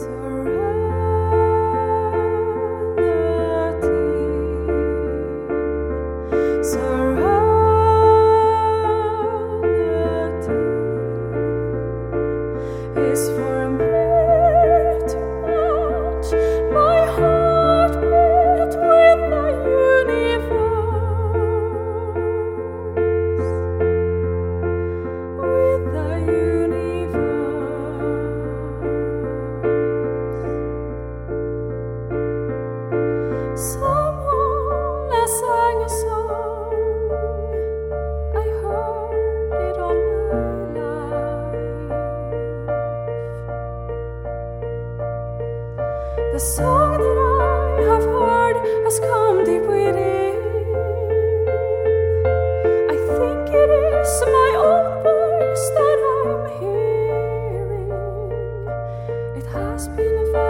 Is for me to match my heartbeat with the universe, with the universe. Someone sang a song, I heard it all my life. The song that I have heard has come deep within. I think it is my own voice that I'm hearing. It has been a